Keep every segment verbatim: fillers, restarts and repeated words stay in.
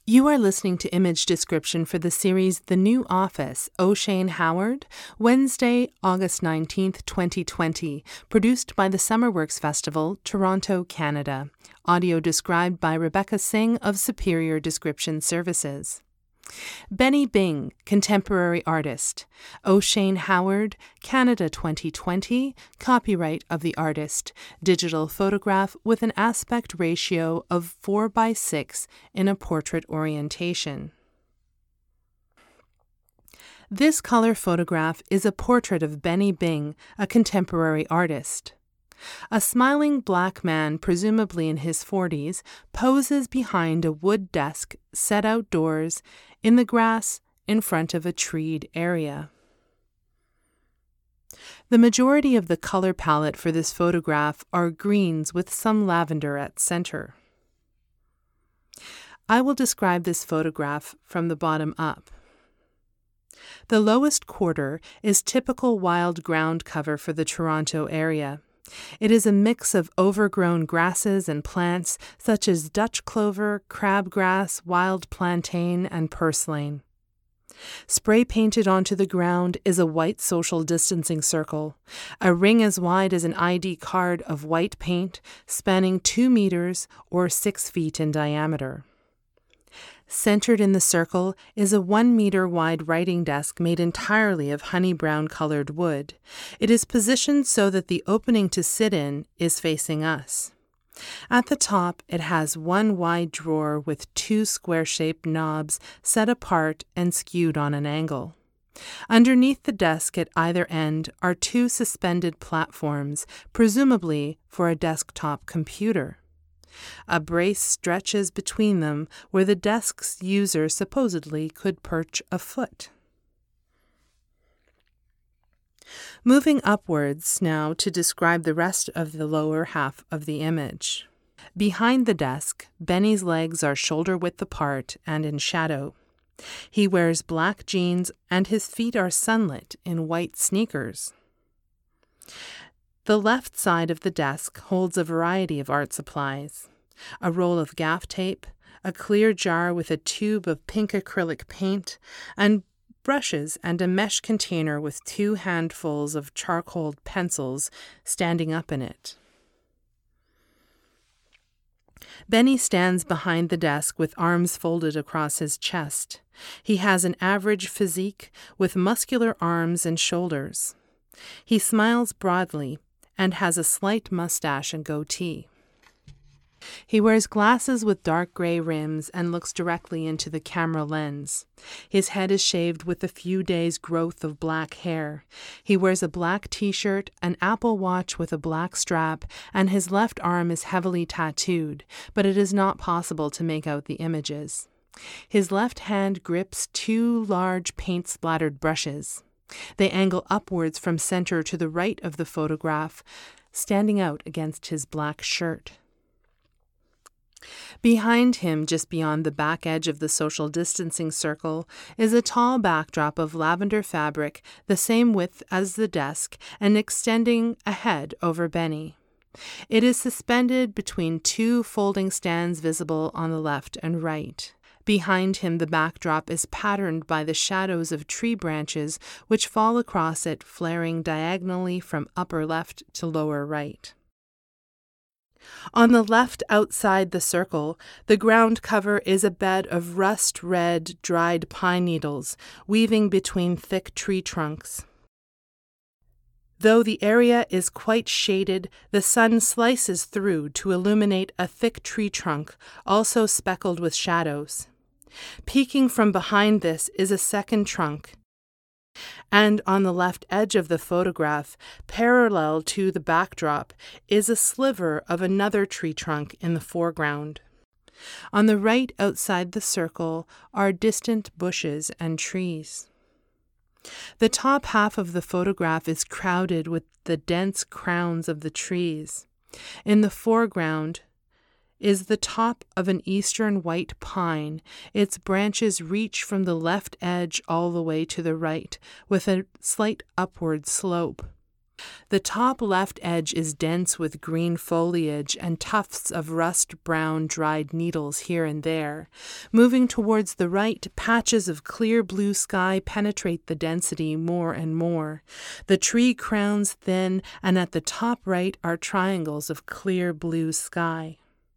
You are listening to image description for the series The New Office, O'Shane Howard, Wednesday, August nineteenth, twenty twenty, produced by the SummerWorks Festival, Toronto, Canada. Audio described by Rebecca Singh of Superior Description Services. Benny Bing, Contemporary Artist. O'Shane Howard, Canada twenty twenty, copyright of the artist. Digital photograph with an aspect ratio of four by six in a portrait orientation. This color photograph is a portrait of Benny Bing, a contemporary artist. A smiling black man, presumably in his forties, poses behind a wood desk set outdoors in the grass in front of a treed area. The majority of the color palette for this photograph are greens with some lavender at center. I will describe this photograph from the bottom up. The lowest quarter is typical wild ground cover for the Toronto area. It is a mix of overgrown grasses and plants such as Dutch clover, crabgrass, wild plantain, and purslane. Spray painted onto the ground is a white social distancing circle, a ring as wide as an I D card of white paint spanning two meters or six feet in diameter. Centered in the circle is a one meter wide writing desk made entirely of honey brown colored wood. It is positioned so that the opening to sit in is facing us. At the top, it has one wide drawer with two square-shaped knobs set apart and skewed on an angle. Underneath the desk at either end are two suspended platforms, presumably for a desktop computer. A brace stretches between them where the desk's user supposedly could perch a foot. Moving upwards now to describe the rest of the lower half of the image. Behind the desk, Benny's legs are shoulder-width apart and in shadow. He wears black jeans and his feet are sunlit in white sneakers. The left side of the desk holds a variety of art supplies. A roll of gaff tape, a clear jar with a tube of pink acrylic paint, and brushes and a mesh container with two handfuls of charcoal pencils standing up in it. Benny stands behind the desk with arms folded across his chest. He has an average physique with muscular arms and shoulders. He smiles broadly and has a slight mustache and goatee. He wears glasses with dark gray rims and looks directly into the camera lens. His head is shaved with a few days' growth of black hair. He wears a black t-shirt, an Apple Watch with a black strap, and his left arm is heavily tattooed, but it is not possible to make out the images. His left hand grips two large paint-splattered brushes. They angle upwards from center to the right of the photograph, standing out against his black shirt. Behind him, just beyond the back edge of the social distancing circle, is a tall backdrop of lavender fabric, the same width as the desk, and extending ahead over Benny. It is suspended between two folding stands visible on the left and right. Behind him, the backdrop is patterned by the shadows of tree branches which fall across it, flaring diagonally from upper left to lower right. On the left outside the circle, the ground cover is a bed of rust-red, dried pine needles, weaving between thick tree trunks. Though the area is quite shaded, the sun slices through to illuminate a thick tree trunk, also speckled with shadows. Peeking from behind this is a second trunk, and on the left edge of the photograph, parallel to the backdrop, is a sliver of another tree trunk in the foreground. On the right outside the circle are distant bushes and trees. The top half of the photograph is crowded with the dense crowns of the trees. In the foreground is the top of an eastern white pine. Its branches reach from the left edge all the way to the right, with a slight upward slope. The top left edge is dense with green foliage and tufts of rust-brown dried needles here and there. Moving towards the right, patches of clear blue sky penetrate the density more and more. The tree crowns thin, and at the top right are triangles of clear blue sky.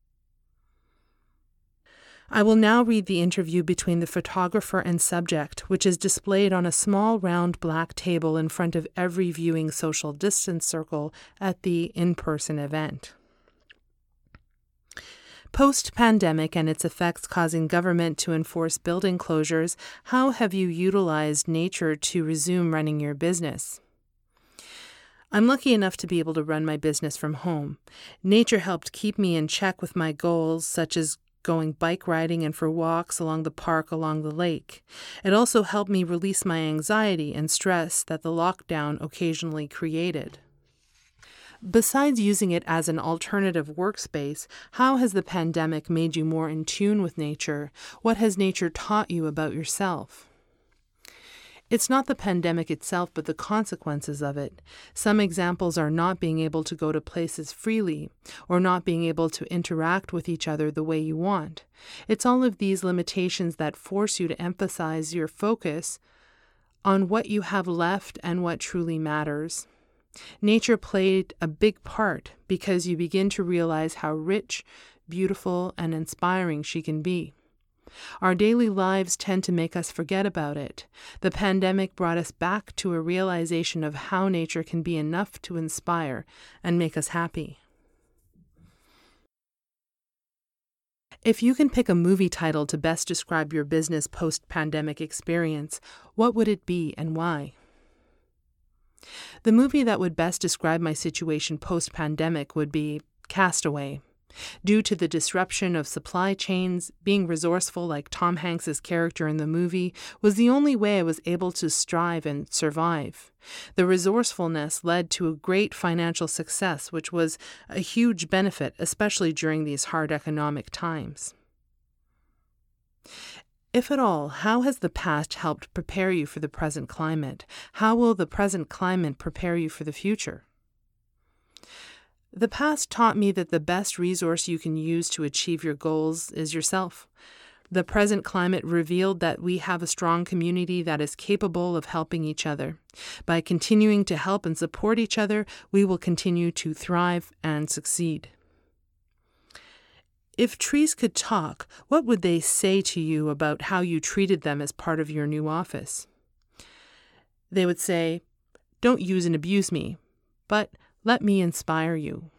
I will now read the interview between the photographer and subject, which is displayed on a small round black table in front of every viewing social distance circle at the in-person event. Post-pandemic and its effects causing government to enforce building closures, how have you utilized nature to resume running your business? I'm lucky enough to be able to run my business from home. Nature helped keep me in check with my goals, such as going bike riding and for walks along the park along the lake. It also helped me release my anxiety and stress that the lockdown occasionally created. Besides using it as an alternative workspace, how has the pandemic made you more in tune with nature? What has nature taught you about yourself? It's not the pandemic itself, but the consequences of it. Some examples are not being able to go to places freely, or not being able to interact with each other the way you want. It's all of these limitations that force you to emphasize your focus on what you have left and what truly matters. Nature played a big part because you begin to realize how rich, beautiful, and inspiring she can be. Our daily lives tend to make us forget about it. The pandemic brought us back to a realization of how nature can be enough to inspire and make us happy. If you can pick a movie title to best describe your business post-pandemic experience, what would it be and why? The movie that would best describe my situation post-pandemic would be Castaway. Due to the disruption of supply chains, being resourceful like Tom Hanks's character in the movie was the only way I was able to strive and survive. The resourcefulness led to a great financial success, which was a huge benefit, especially during these hard economic times. If at all, how has the past helped prepare you for the present climate? How will the present climate prepare you for the future? The past taught me that the best resource you can use to achieve your goals is yourself. The present climate revealed that we have a strong community that is capable of helping each other. By continuing to help and support each other, we will continue to thrive and succeed. If trees could talk, what would they say to you about how you treated them as part of your new office? They would say, "Don't use and abuse me, but let me inspire you."